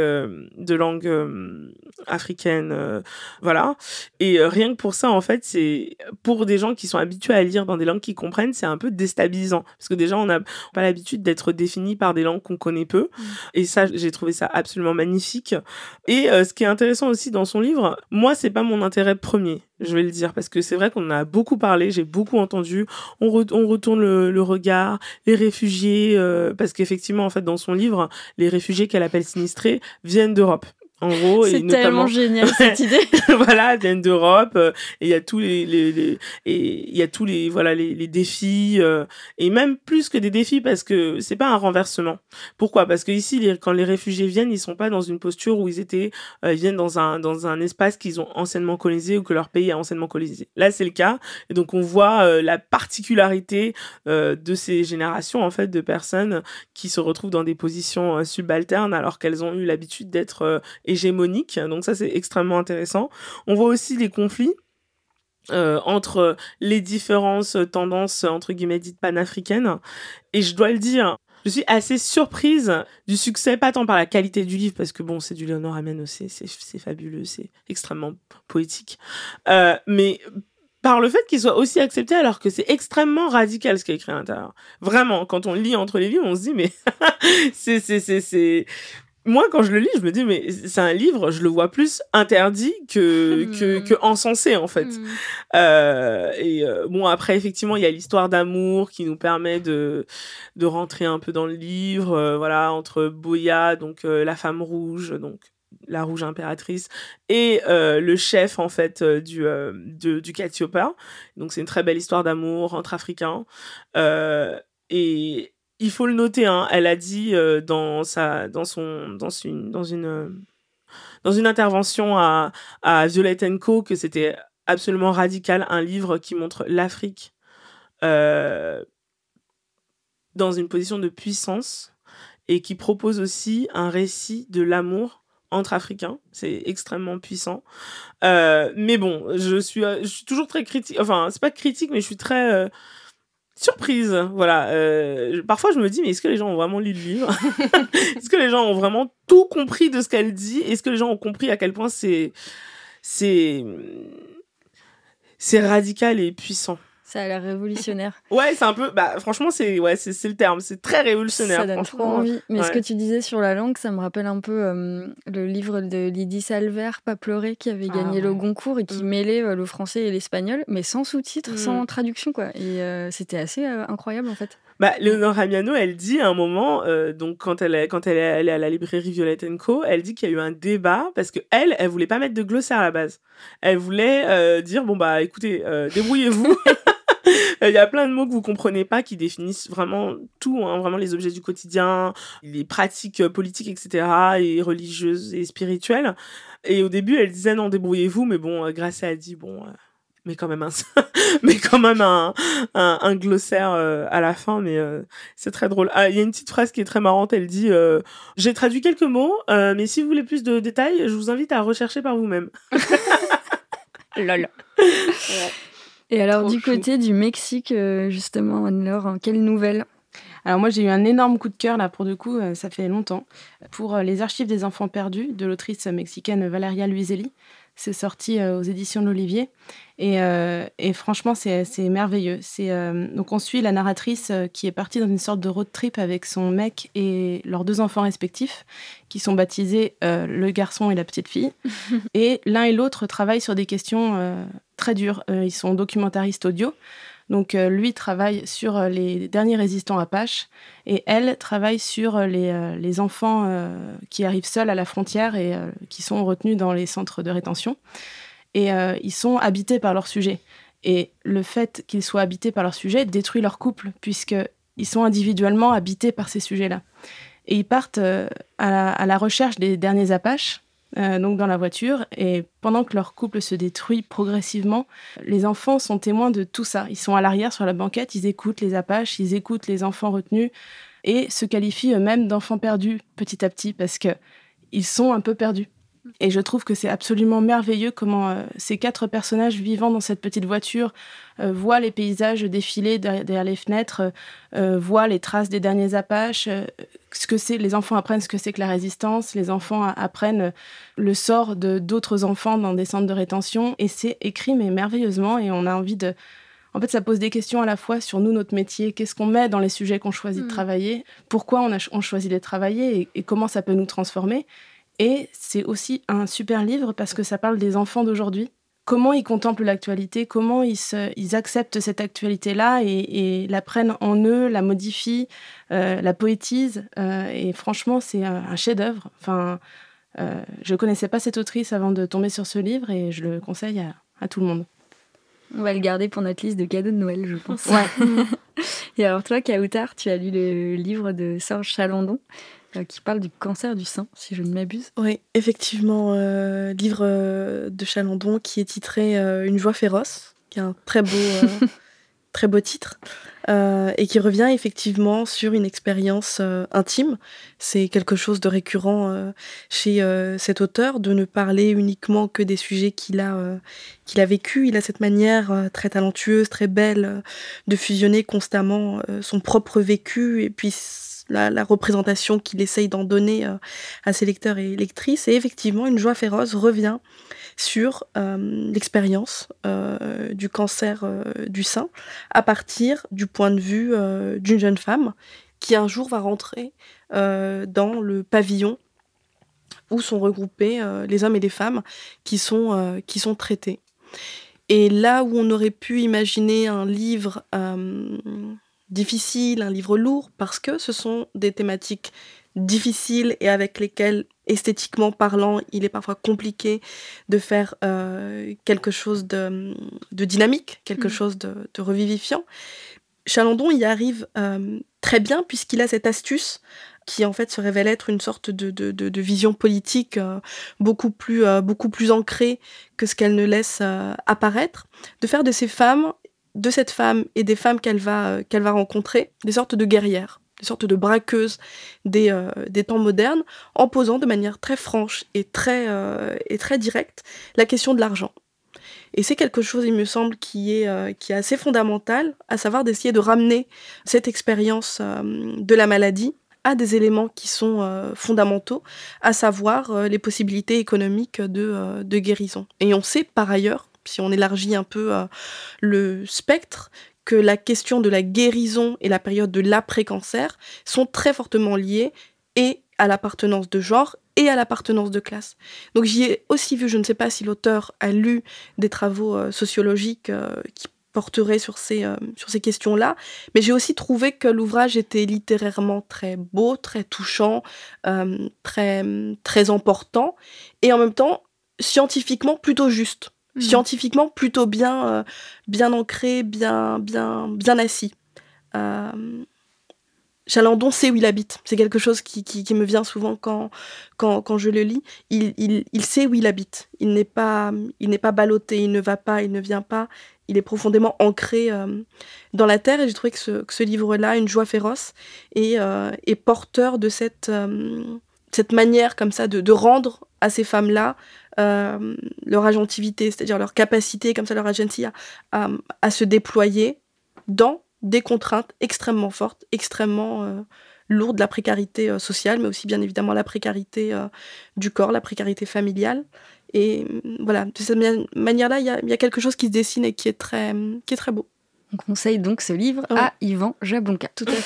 africaine, voilà. Et rien que pour ça en fait, c'est pour des gens qui sont habitués à lire dans des langues qu'ils comprennent, c'est un peu déstabilisant parce que déjà on n'a pas l'habitude d'être défini par des langues qu'on connaît peu. Et ça, j'ai trouvé ça absolument magnifique. Et ce qui est intéressant aussi dans son livre, moi c'est pas mon intérêt premier, je vais le dire, parce que c'est vrai qu'on en a beaucoup parlé, j'ai beaucoup entendu, on retourne le regard, les réfugiés, parce qu'effectivement en fait dans son livre, les réfugiés qu'elle appelle sinistrés viennent d'Europe. En gros, c'est et notamment... tellement génial cette idée. Voilà, viennent d'Europe, et il y a tous les défis, et même plus que des défis parce que c'est pas un renversement. Pourquoi ? Parce que ici, quand les réfugiés viennent, ils sont pas dans une posture où ils viennent dans un espace qu'ils ont anciennement colonisé ou que leur pays a anciennement colonisé. Là, c'est le cas, et donc on voit la particularité de ces générations en fait de personnes qui se retrouvent dans des positions subalternes alors qu'elles ont eu l'habitude d'être hégémonique, donc ça c'est extrêmement intéressant. On voit aussi les conflits entre les différentes tendances entre guillemets dites panafricaines, et je dois le dire, je suis assez surprise du succès, pas tant par la qualité du livre, parce que bon, c'est du Léonora Miano, c'est fabuleux, c'est extrêmement poétique, mais par le fait qu'il soit aussi accepté alors que c'est extrêmement radical ce qu'il a écrit à l'intérieur. Vraiment, quand on lit entre les lignes, on se dit mais c'est moi, quand je le lis, je me dis, mais c'est un livre, je le vois plus interdit que encensé, en fait. Bon, après, effectivement, il y a l'histoire d'amour qui nous permet de rentrer un peu dans le livre, entre Boya, donc la femme rouge, donc la rouge impératrice, et le chef, en fait, du Katiopa. Donc, c'est une très belle histoire d'amour entre Africains. Et il faut le noter, hein, elle a dit dans une intervention à Violet & Co que c'était absolument radical, un livre qui montre l'Afrique dans une position de puissance et qui propose aussi un récit de l'amour entre Africains. C'est extrêmement puissant. Mais bon, je suis toujours très critique. Enfin, c'est pas critique, mais je suis très surprise. Voilà. Parfois, je me dis, mais est-ce que les gens ont vraiment lu le livre? Est-ce que les gens ont vraiment tout compris de ce qu'elle dit? Est-ce que les gens ont compris à quel point c'est radical et puissant? Ça a l'air révolutionnaire. Ouais, c'est un peu... franchement, c'est le terme. C'est très révolutionnaire. Ça donne trop envie. Mais ce que tu disais sur la langue, ça me rappelle un peu le livre de Lydie Salver, Pas pleurer, qui avait gagné le Goncourt et qui mêlait le français et l'espagnol, mais sans sous-titres, sans traduction, quoi. Et c'était assez incroyable, en fait. Léonore Ramiano, elle dit à un moment, donc quand elle est allée à la librairie Violette & Co, elle dit qu'il y a eu un débat parce que elle voulait pas mettre de glossaire à la base. Elle voulait dire, écoutez, débrouillez-vous. Il y a plein de mots que vous comprenez pas qui définissent vraiment tout, hein, vraiment les objets du quotidien, les pratiques politiques, etc., et religieuses et spirituelles. Et au début, elle disait non, débrouillez-vous, mais bon, Grasset a dit mais quand même un glossaire à la fin, mais c'est très drôle. Il y a une petite phrase qui est très marrante, elle dit j'ai traduit quelques mots, mais si vous voulez plus de détails, je vous invite à rechercher par vous-même. Lol. Ouais. Et alors, du côté du Mexique, justement, Anne-Laure, quelle nouvelle? Alors moi, j'ai eu un énorme coup de cœur, là, pour le coup, ça fait longtemps, pour Les Archives des enfants perdus, de l'autrice mexicaine Valeria Luiselli. C'est sorti aux éditions de l'Olivier. Et franchement, c'est merveilleux. Donc on suit la narratrice qui est partie dans une sorte de road trip avec son mec et leurs 2 enfants respectifs, qui sont baptisés le garçon et la petite fille. Et l'un et l'autre travaillent sur des questions très dures. Ils sont documentaristes audio. Donc lui travaille sur les derniers résistants apaches et elle travaille sur les enfants qui arrivent seuls à la frontière et qui sont retenus dans les centres de rétention. Et ils sont habités par leur sujet. Et le fait qu'ils soient habités par leur sujet détruit leur couple, puisqu'ils sont individuellement habités par ces sujets-là. Et ils partent à la recherche des derniers apaches, donc dans la voiture, et pendant que leur couple se détruit progressivement, les enfants sont témoins de tout ça. Ils sont à l'arrière sur la banquette, ils écoutent les apaches, ils écoutent les enfants retenus, et se qualifient eux-mêmes d'enfants perdus petit à petit, parce qu'ils sont un peu perdus. Et je trouve que c'est absolument merveilleux comment ces 4 personnages vivant dans cette petite voiture voient les paysages défiler derrière les fenêtres, voient les traces des derniers apaches, ce que c'est. Les enfants apprennent ce que c'est que la résistance, les enfants apprennent le sort d'autres enfants dans des centres de rétention, et c'est écrit mais merveilleusement, et on a envie de... En fait, ça pose des questions à la fois sur nous, notre métier, qu'est-ce qu'on met dans les sujets qu'on choisit de travailler, pourquoi on choisit de les travailler et comment ça peut nous transformer. Et c'est aussi un super livre parce que ça parle des enfants d'aujourd'hui. Comment ils contemplent l'actualité, comment ils acceptent cette actualité-là et la prennent en eux, la modifient, la poétisent. Et franchement, c'est un chef-d'œuvre. Enfin, je ne connaissais pas cette autrice avant de tomber sur ce livre et je le conseille à tout le monde. On va le garder pour notre liste de cadeaux de Noël, je pense. Ouais. Et alors toi, Kautar, tu as lu le livre de Serge Chalandon qui parle du cancer du sein, si je ne m'abuse. Oui, effectivement, livre de Chalandon qui est titré Une joie féroce, qui est un très beau titre, et qui revient effectivement sur une expérience intime. C'est quelque chose de récurrent chez cet auteur, de ne parler uniquement que des sujets qu'il a vécu. Il a cette manière très talentueuse, très belle, de fusionner constamment son propre vécu et puis la représentation qu'il essaye d'en donner à ses lecteurs et lectrices. Et effectivement, Une joie féroce revient sur l'expérience du cancer du sein à partir du point de vue d'une jeune femme qui un jour va rentrer dans le pavillon où sont regroupés les hommes et les femmes qui sont traités. Et là où on aurait pu imaginer un livre difficile, un livre lourd, parce que ce sont des thématiques difficiles et avec lesquelles, esthétiquement parlant, il est parfois compliqué de faire quelque chose de dynamique, quelque chose de revivifiant. Chalandon y arrive très bien puisqu'il a cette astuce qui en fait se révèle être une sorte de vision politique beaucoup plus ancrée que ce qu'elle ne laisse apparaître, de faire de ces femmes, de cette femme et des femmes qu'elle va rencontrer, des sortes de guerrières sorte de braqueuse des temps modernes, en posant de manière très franche et très directe la question de l'argent. Et c'est quelque chose, il me semble, qui est assez fondamental, à savoir d'essayer de ramener cette expérience de la maladie à des éléments qui sont fondamentaux, à savoir les possibilités économiques de guérison. Et on sait par ailleurs, si on élargit un peu le spectre, que la question de la guérison et la période de l'après-cancer sont très fortement liées et à l'appartenance de genre et à l'appartenance de classe. Donc j'y ai aussi vu, je ne sais pas si l'auteur a lu des travaux sociologiques qui porteraient sur ces questions-là, mais j'ai aussi trouvé que l'ouvrage était littérairement très beau, très touchant, très important, et en même temps scientifiquement plutôt juste. Scientifiquement plutôt bien ancré, bien assis. Chalandon sait où il habite. C'est quelque chose qui me vient souvent quand je le lis. Il sait où il habite. Il n'est pas ballotté, il ne va pas, il ne vient pas. Il est profondément ancré dans la terre. Et j'ai trouvé que ce livre-là, Une joie féroce, est porteur de cette manière comme ça de rendre à ces femmes-là leur agentivité, c'est-à-dire leur capacité, comme ça leur agency à se déployer dans des contraintes extrêmement fortes, extrêmement lourdes, la précarité sociale, mais aussi bien évidemment la précarité du corps, la précarité familiale. Et voilà, de cette manière-là, il y a quelque chose qui se dessine et qui est très beau. On conseille donc ce livre à Yvan Jablonka. Tout à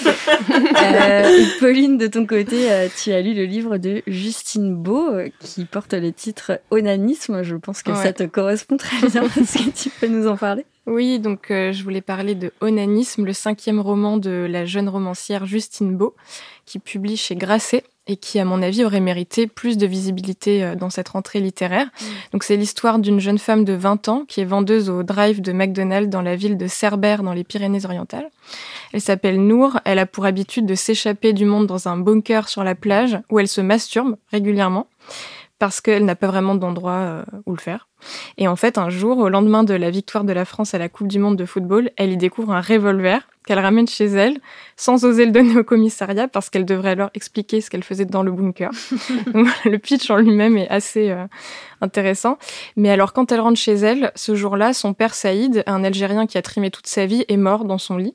fait. Et Pauline, de ton côté, tu as lu le livre de Justine Beau qui porte le titre Onanisme. Je pense que ça te correspond très bien. Est-ce que tu peux nous en parler ? Oui, donc je voulais parler de Onanisme, le 5e roman de la jeune romancière Justine Beau, qui publie chez Grasset et qui, à mon avis, aurait mérité plus de visibilité dans cette rentrée littéraire. Donc c'est l'histoire d'une jeune femme de 20 ans qui est vendeuse au drive de McDonald's dans la ville de Cerbère, dans les Pyrénées-Orientales. Elle s'appelle Nour, elle a pour habitude de s'échapper du monde dans un bunker sur la plage où elle se masturbe régulièrement, parce qu'elle n'a pas vraiment d'endroit où le faire. Et en fait, un jour, au lendemain de la victoire de la France à la Coupe du Monde de football, elle y découvre un revolver qu'elle ramène chez elle, sans oser le donner au commissariat, parce qu'elle devrait alors expliquer ce qu'elle faisait dans le bunker. Donc, le pitch en lui-même est assez intéressant. Mais alors, quand elle rentre chez elle, ce jour-là, son père Saïd, un Algérien qui a trimé toute sa vie, est mort dans son lit.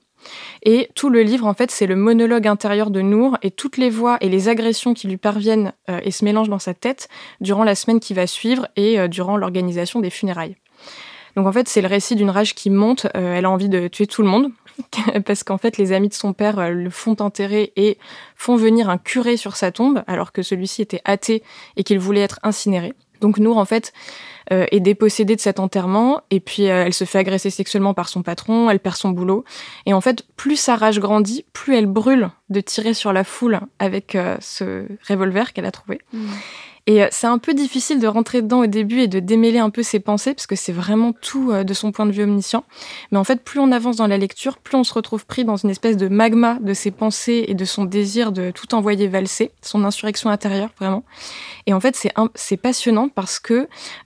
Et tout le livre, en fait, c'est le monologue intérieur de Nour et toutes les voix et les agressions qui lui parviennent et se mélangent dans sa tête durant la semaine qui va suivre et durant l'organisation des funérailles. Donc en fait, c'est le récit d'une rage qui monte. Elle a envie de tuer tout le monde parce qu'en fait, les amis de son père le font enterrer et font venir un curé sur sa tombe alors que celui-ci était athée et qu'il voulait être incinéré. Donc Nour, en fait, est dépossédée de cet enterrement et puis elle se fait agresser sexuellement par son patron, elle perd son boulot. Et en fait, plus sa rage grandit, plus elle brûle de tirer sur la foule avec ce revolver qu'elle a trouvé. Et c'est un peu difficile de rentrer dedans au début et de démêler un peu ses pensées, parce que c'est vraiment tout de son point de vue omniscient. Mais en fait, plus on avance dans la lecture, plus on se retrouve pris dans une espèce de magma de ses pensées et de son désir de tout envoyer valser, son insurrection intérieure, vraiment. Et en fait, c'est passionnant parce que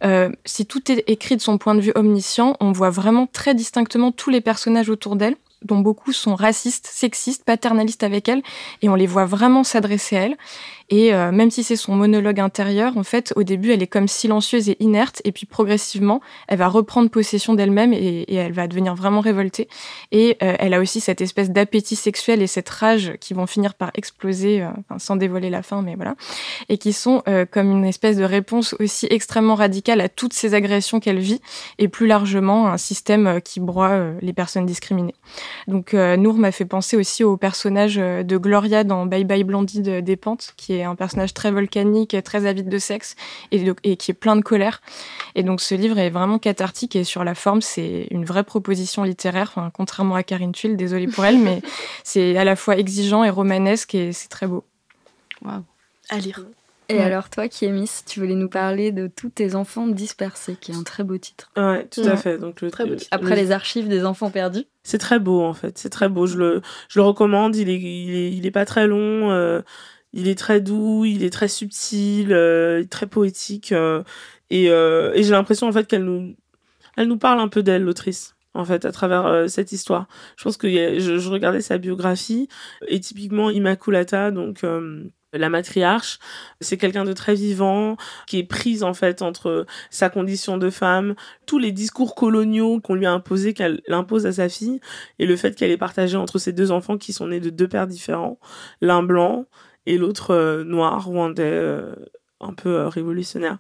si tout est écrit de son point de vue omniscient, on voit vraiment très distinctement tous les personnages autour d'elle, dont beaucoup sont racistes, sexistes, paternalistes avec elle, et on les voit vraiment s'adresser à elle. Et même si c'est son monologue intérieur, en fait, au début, elle est comme silencieuse et inerte, et puis progressivement, elle va reprendre possession d'elle-même et elle va devenir vraiment révoltée. Et elle a aussi cette espèce d'appétit sexuel et cette rage qui vont finir par exploser, sans dévoiler la fin, mais voilà, et qui sont comme une espèce de réponse aussi extrêmement radicale à toutes ces agressions qu'elle vit, et plus largement un système qui broie les personnes discriminées. Donc Nour m'a fait penser aussi au personnage de Gloria dans Bye Bye Blondie de Despentes, qui est un personnage très volcanique, très avide de sexe et qui est plein de colère. Et donc ce livre est vraiment cathartique et sur la forme, c'est une vraie proposition littéraire, enfin, contrairement à Karine Thuil, désolée pour elle, mais c'est à la fois exigeant et romanesque et c'est très beau. Waouh, à lire. Et alors toi, Kémis, tu voulais nous parler de Tous tes enfants dispersés, qui est un très beau titre. Ouais, tout à fait. Donc Après les archives des enfants perdus. C'est très beau en fait, c'est très beau. Je le recommande. Il est pas très long. Il est très doux, il est très subtil, très poétique. Et j'ai l'impression en fait elle nous parle un peu d'elle, l'autrice. en fait, à travers cette histoire. Je pense que je regardais sa biographie, et typiquement Immaculata, donc la matriarche, c'est quelqu'un de très vivant, qui est prise en fait entre sa condition de femme, tous les discours coloniaux qu'on lui a imposés, qu'elle impose à sa fille, et le fait qu'elle est partagée entre ses 2 enfants qui sont nés de 2 pères différents, l'un blanc et l'autre noir, rwandais, un peu révolutionnaire.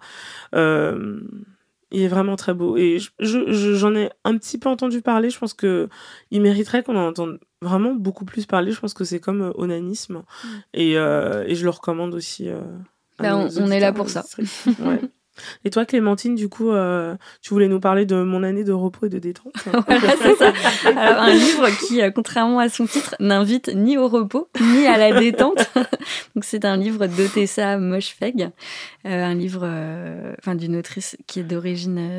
Il est vraiment très beau. Et j'en ai un petit peu entendu parler. Je pense qu'il mériterait qu'on en entende vraiment beaucoup plus parler. Je pense que c'est comme onanisme. Et je le recommande aussi. On est là pour ça. Ouais. Et toi, Clémentine, du coup, tu voulais nous parler de mon année de repos et de détente. Voilà, c'est ça. Alors, un livre qui, contrairement à son titre, n'invite ni au repos, ni à la détente. Donc, c'est un livre d'Otessa Moshfegh, un livre d'une autrice qui est d'origine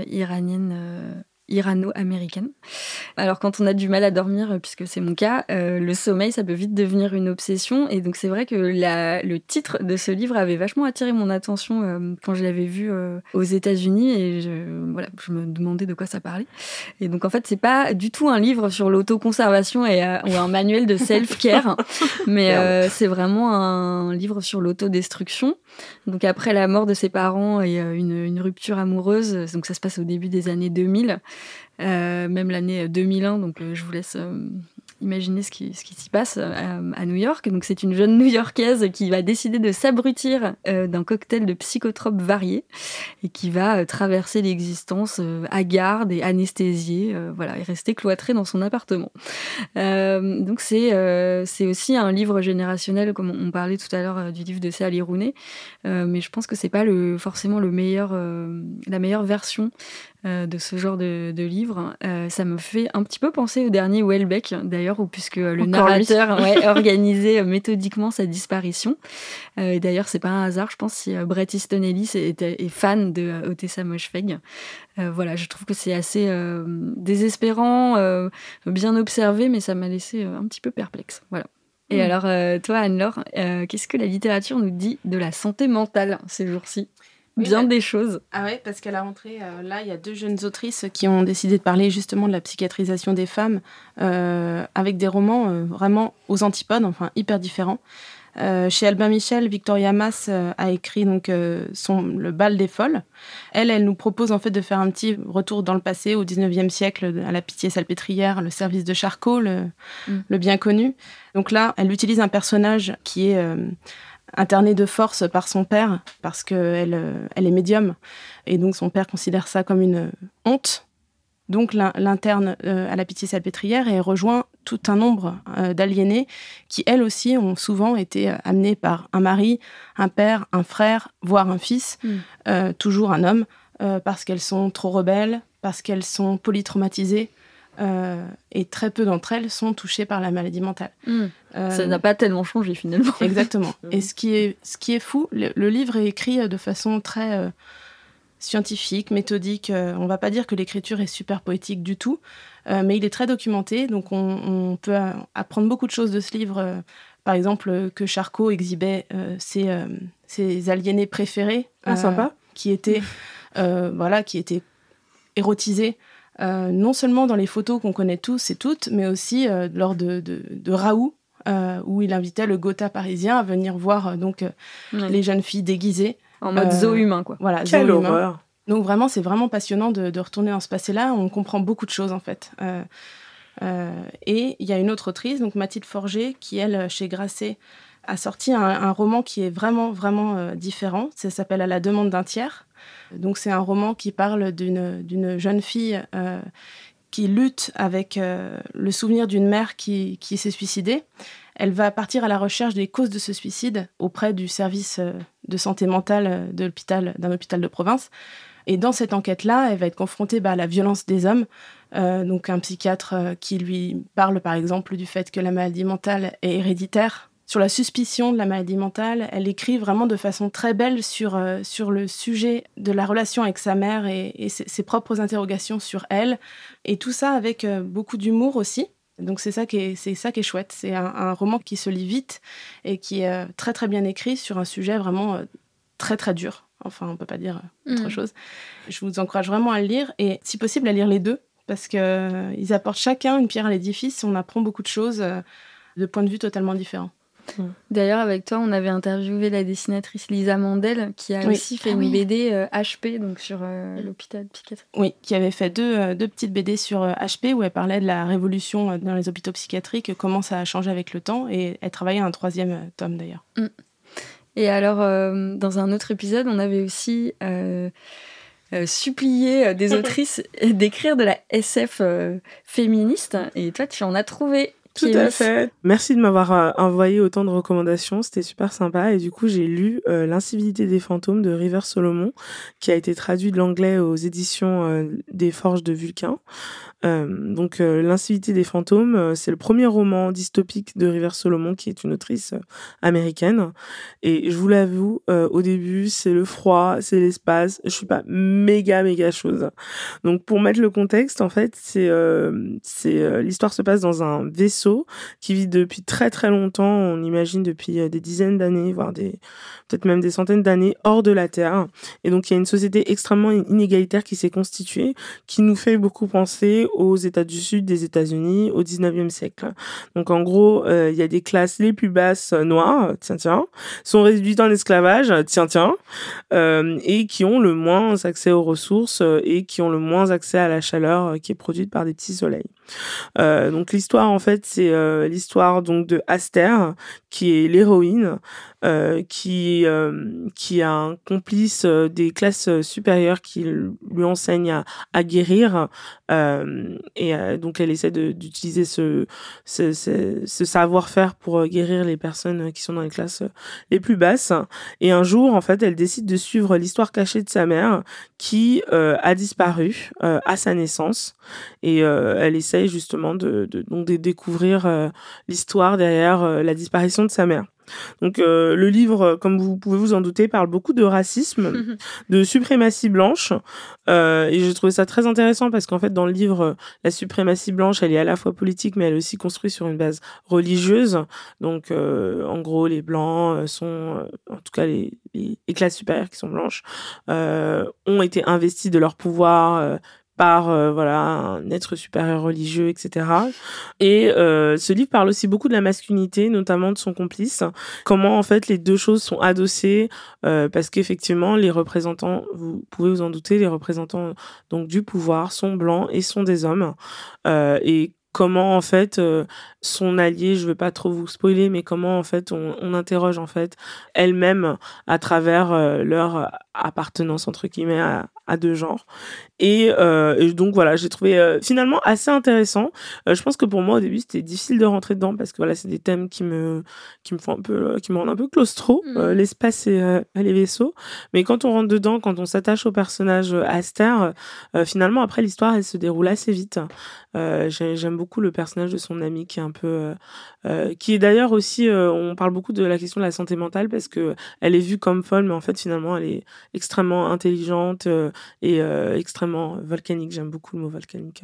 irano-américaine. Alors quand on a du mal à dormir, puisque c'est mon cas, le sommeil, ça peut vite devenir une obsession. Et donc c'est vrai que le titre de ce livre avait vachement attiré mon attention quand je l'avais vu aux États-Unis. Et je me demandais de quoi ça parlait. Et donc en fait, c'est pas du tout un livre sur l'autoconservation ou un manuel de self-care, mais c'est vraiment un livre sur l'autodestruction. Donc après la mort de ses parents et une rupture amoureuse, donc ça se passe au début des années 2000, même l'année 2001, donc je vous laisse imaginer ce qui s'y passe à New York. Donc c'est une jeune New-Yorkaise qui va décider de s'abrutir d'un cocktail de psychotropes variés et qui va traverser l'existence hagarde et anesthésiée, et rester cloîtrée dans son appartement. Donc c'est aussi un livre générationnel, comme on parlait tout à l'heure du livre de Sally Rooney, mais je pense que c'est pas forcément la meilleure version de ce genre de livre. Ça me fait un petit peu penser au dernier Houellebecq, d'ailleurs, puisque le narrateur organisait méthodiquement sa disparition. Et d'ailleurs, c'est pas un hasard, je pense, si Bret Easton Ellis est fan de Otessa Moshfegh. Je trouve que c'est assez désespérant, bien observé, mais ça m'a laissé un petit peu perplexe. Voilà. Et alors, toi, Anne-Laure, qu'est-ce que la littérature nous dit de la santé mentale ces jours-ci ? Des choses. Ah ouais, parce qu'à la rentrée, là, il y a 2 jeunes autrices qui ont décidé de parler justement de la psychiatrisation des femmes avec des romans vraiment aux antipodes, enfin hyper différents. Chez Albin Michel, Victoria Mass a écrit donc Le bal des folles. Elle nous propose en fait de faire un petit retour dans le passé, au 19e siècle, à la Pitié-Salpêtrière, le service de Charcot, le bien connu. Donc là, elle utilise un personnage qui est internée de force par son père, parce qu'elle est médium, et donc son père considère ça comme une honte. Donc l'interne à la Pitié-Salpêtrière et rejoint tout un nombre d'aliénés qui, elles aussi, ont souvent été amenés par un mari, un père, un frère, voire un fils, toujours un homme, parce qu'elles sont trop rebelles, parce qu'elles sont polytraumatisées, et très peu d'entre elles sont touchées par la maladie mentale. Ça n'a pas tellement changé finalement. Exactement. Et ce qui est fou, le livre est écrit de façon très scientifique, méthodique. On ne va pas dire que l'écriture est super poétique du tout, mais il est très documenté, donc on peut apprendre beaucoup de choses de ce livre. Par exemple, que Charcot exhibait ses aliénés préférés, sympa. qui étaient érotisés. Non seulement dans les photos qu'on connaît tous et toutes, mais aussi lors de Raoult, où il invitait le Gotha parisien à venir voir les jeunes filles déguisées. En mode zoo humain, quoi. Voilà, quelle zoo horreur. humain. Donc vraiment, c'est vraiment passionnant de retourner dans ce passé-là. On comprend beaucoup de choses, en fait. Et il y a une autre autrice, donc Mathilde Forger, qui, elle, chez Grasset, a sorti un roman qui est vraiment, vraiment différent. Ça s'appelle « À la demande d'un tiers ». Donc c'est un roman qui parle d'une jeune fille qui lutte avec le souvenir d'une mère qui s'est suicidée. Elle va partir à la recherche des causes de ce suicide auprès du service de santé mentale d'un hôpital de province. Et dans cette enquête-là, elle va être confrontée à la violence des hommes. Donc un psychiatre qui lui parle par exemple du fait que la maladie mentale est héréditaire. Sur la suspicion de la maladie mentale, elle écrit vraiment de façon très belle sur le sujet de la relation avec sa mère et ses propres interrogations sur elle. Et tout ça avec beaucoup d'humour aussi. Donc c'est ça qui est chouette. C'est un roman qui se lit vite et qui est très très bien écrit sur un sujet vraiment très très dur. Enfin, on ne peut pas dire autre chose. Je vous encourage vraiment à le lire et si possible à lire les deux, parce qu'ils apportent chacun une pierre à l'édifice. On apprend beaucoup de choses de points de vue totalement différents. D'ailleurs, avec toi, on avait interviewé la dessinatrice Lisa Mandel, qui a aussi fait une BD HP, donc sur l'hôpital psychiatrique. Oui, qui avait fait deux petites BD sur HP, où elle parlait de la révolution dans les hôpitaux psychiatriques, comment ça a changé avec le temps, et elle travaillait un 3e tome d'ailleurs. Et alors, dans un autre épisode, on avait aussi supplié des autrices d'écrire de la SF féministe, et toi, tu en as trouvé. Tout à fait. Merci de m'avoir envoyé autant de recommandations, c'était super sympa. Et du coup, j'ai lu L'incivilité des fantômes de River Solomon, qui a été traduit de l'anglais aux éditions des Forges de Vulcain. Donc, L'incivilité des fantômes, c'est le premier roman dystopique de River Solomon, qui est une autrice américaine. Et je vous l'avoue, au début, c'est le froid, c'est l'espace. Je suis pas méga chose. Donc, pour mettre le contexte, en fait, l'histoire se passe dans un vaisseau qui vit depuis très très longtemps, on imagine depuis des dizaines d'années, voire peut-être même des centaines d'années, hors de la Terre. Et donc il y a une société extrêmement inégalitaire qui s'est constituée, qui nous fait beaucoup penser aux États du Sud des États-Unis au 19e siècle. Donc en gros, il y a des classes les plus basses noires, sont réduites en esclavage, et qui ont le moins accès aux ressources et qui ont le moins accès à la chaleur qui est produite par des petits soleils. Donc l'histoire, en fait, c'est l'histoire donc de Aster, qui est l'héroïne, qui a un complice des classes supérieures qui lui enseigne à guérir, et donc elle essaie d'utiliser ce savoir-faire pour guérir les personnes qui sont dans les classes les plus basses. Et un jour, en fait, elle décide de suivre l'histoire cachée de sa mère qui a disparu à sa naissance, et elle essaye justement de découvrir l'histoire derrière la disparition de sa mère. Donc le livre, comme vous pouvez vous en douter, parle beaucoup de racisme, de suprématie blanche, et j'ai trouvé ça très intéressant parce qu'en fait dans le livre, la suprématie blanche, elle est à la fois politique mais elle est aussi construite sur une base religieuse. Donc en gros les blancs sont, en tout cas les classes supérieures qui sont blanches, ont été investis de leur pouvoir par un être supérieur religieux, etc. Et ce livre parle aussi beaucoup de la masculinité, notamment de son complice, comment en fait les deux choses sont adossées, parce qu'effectivement les représentants, vous pouvez vous en douter, les représentants donc du pouvoir sont blancs et sont des hommes, et comment en fait son allié, je veux pas trop vous spoiler, mais comment en fait on interroge en fait elle-même à travers leur appartenance entre guillemets à deux genres. Et donc voilà, j'ai trouvé finalement assez intéressant. Je pense que pour moi au début c'était difficile de rentrer dedans parce que voilà, c'est des thèmes qui me font un peu qui me rendent un peu claustro, l'espace et les vaisseaux. Mais quand on rentre dedans, quand on s'attache au personnage Aster, finalement après l'histoire elle se déroule assez vite. J'aime beaucoup le personnage de son ami qui est un peu qui est d'ailleurs aussi on parle beaucoup de la question de la santé mentale parce que elle est vue comme folle mais en fait finalement elle est extrêmement intelligente et extrêmement volcanique. J'aime beaucoup le mot volcanique.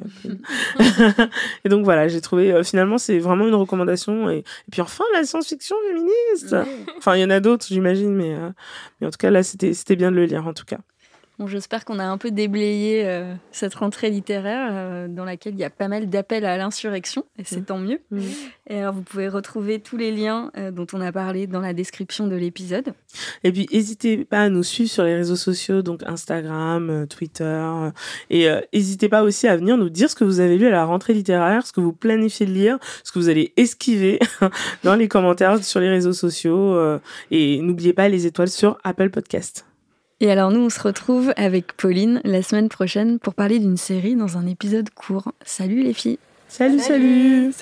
Et donc voilà, j'ai trouvé finalement c'est vraiment une recommandation, et puis enfin la science-fiction féministe. Enfin il y en a d'autres j'imagine, mais en tout cas là c'était bien de le lire en tout cas. Bon, j'espère qu'on a un peu déblayé cette rentrée littéraire dans laquelle il y a pas mal d'appels à l'insurrection, et c'est tant mieux. Et alors, vous pouvez retrouver tous les liens dont on a parlé dans la description de l'épisode. Et puis, n'hésitez pas à nous suivre sur les réseaux sociaux, donc Instagram, Twitter, et n'hésitez pas aussi à venir nous dire ce que vous avez lu à la rentrée littéraire, ce que vous planifiez de lire, ce que vous allez esquiver dans les commentaires sur les réseaux sociaux, et n'oubliez pas les étoiles sur Apple Podcast. Et alors nous, on se retrouve avec Pauline la semaine prochaine pour parler d'une série dans un épisode court. Salut les filles. Salut.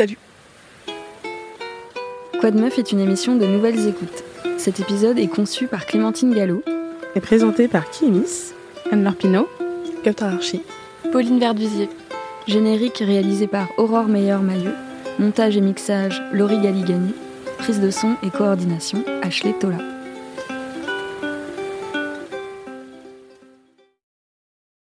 Quoi de Meuf est une émission de Nouvelles Écoutes. Cet épisode est conçu par Clémentine Gallo et présenté par Kimis, Anne-Laure Pinault, Kautar Archi, Pauline Verdusier. Générique réalisé par Aurore Meyer-Mailleux. Montage et mixage Laurie Galigani. Prise de son et coordination Ashley Tola.